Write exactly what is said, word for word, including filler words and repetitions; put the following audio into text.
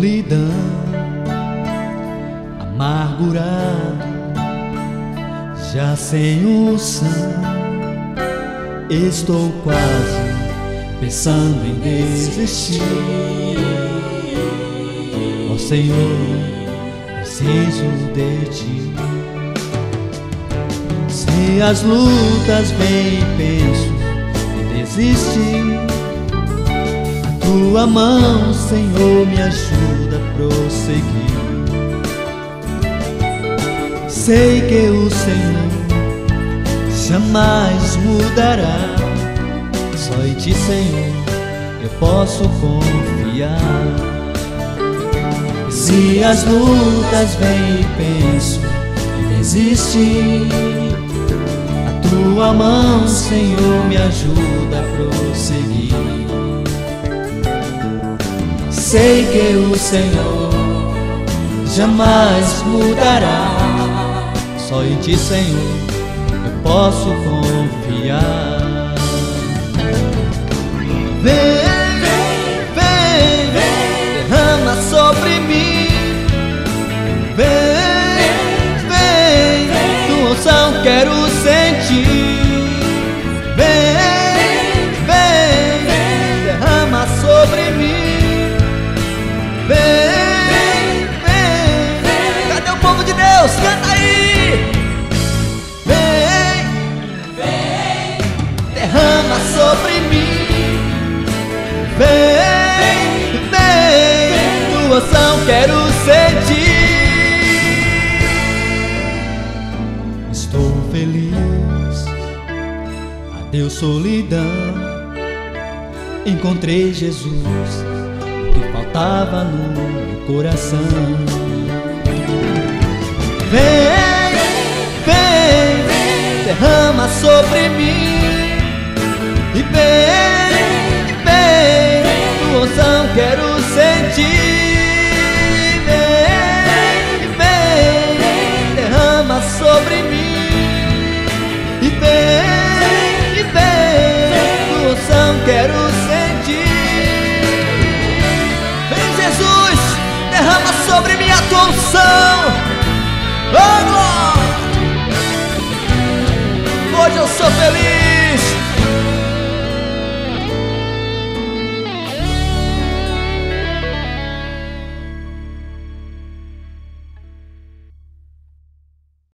solidão, amargurado, já sem o som. Estou quase pensando em desistir. Ó Senhor, preciso de Ti. Se as lutas vêm, penso em desistir. Tua mão, Senhor, me ajuda a prosseguir. Sei que o Senhor jamais mudará. Só em Ti, Senhor, eu posso confiar. Se as lutas vêm e penso em desistir, a Tua mão, Senhor, me ajuda a prosseguir. Sei que o Senhor jamais mudará. Só em Ti, Senhor, eu posso confiar. Vem, vem, vem, derrama sobre mim. Vem, vem, Tua unção quero sentir. Vem, vem, derrama sobre mim. Vem, vem, cadê o povo de Deus? Canta aí! Vem, vem, derrama sobre mim. Vem, vem, Tua unção quero sentir. Estou feliz, adeus solidão. Encontrei Jesus, o que faltava no meu coração. Vem, vem, derrama sobre mim. E vem, vem, Tua unção quero sentir. Vem, vem, derrama sobre mim. E vem, vem, Tua unção quero sentir. Vem, Jesus, derrama sobre mim a Tua unção. Oh, glória! Hoje eu sou feliz.